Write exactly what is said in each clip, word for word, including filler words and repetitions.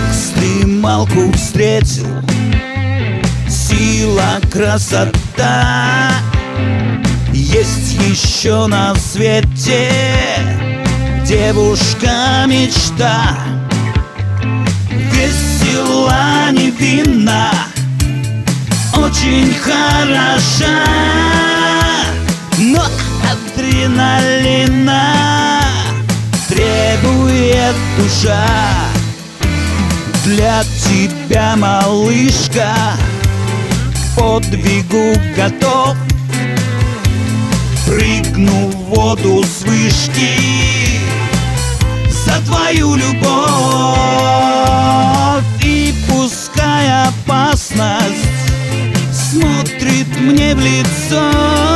Экстремалку встретил, сила, красота. Есть еще на свете девушка-мечта, весела, невинна, очень хороша, но адреналина требует душа. Для тебя, малышка, к подвигу готов. Прыгну в воду с вышки за твою любовь. И пускай опасность смотрит мне в лицо,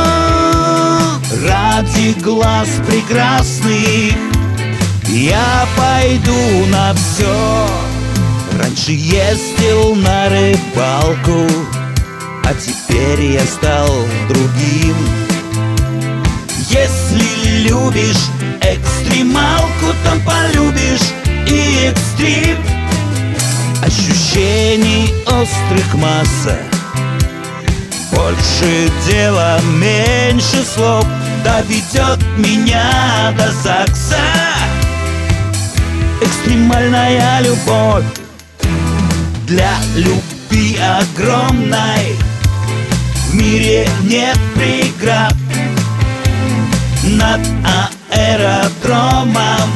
ради глаз прекрасных я пойду на все. Раньше ездил на рыбалку, а теперь я стал другим. Если любишь экстремалку, то полюбишь и экстрим. Ощущений острых масса, больше дела, меньше слов, доведет меня до ЗАГСа. Экстремальная любовь для любви огромной. В мире нет преград. Над аэродромом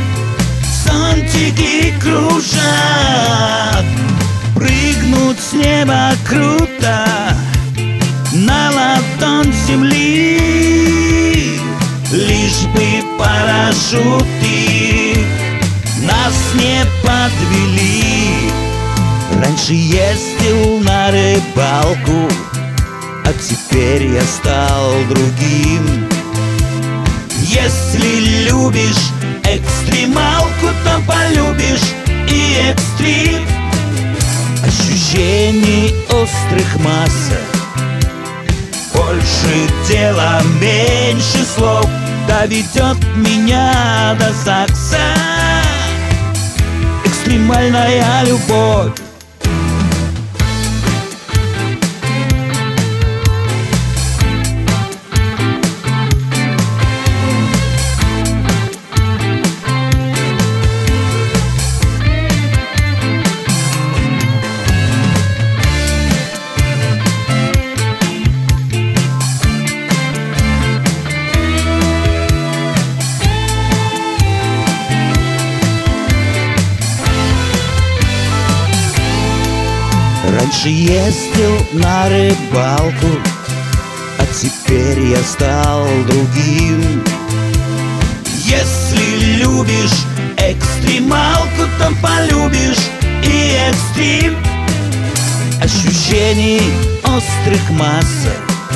зонтики кружат. Прыгнуть с неба круто, на ладонь земли, лишь бы парашюты нас не подвели. Раньше ездил на рыбалку, а теперь я стал другим. Если любишь экстремалку, то полюбишь и экстрим. Ощущений острых масса, больше дела, меньше слов, доведет меня до ЗАГСа. Экстремальная любовь. Раньше ездил на рыбалку, а теперь я стал другим. Если любишь экстремалку, то полюбишь и экстрим. Ощущений острых масса,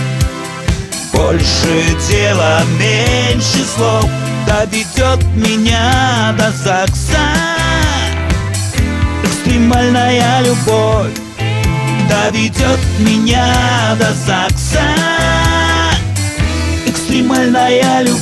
больше дела, меньше слов, доведет меня до ЗАГСа. Экстремальная любовь доведет меня до ЗАГСа. Экстремальная любовь.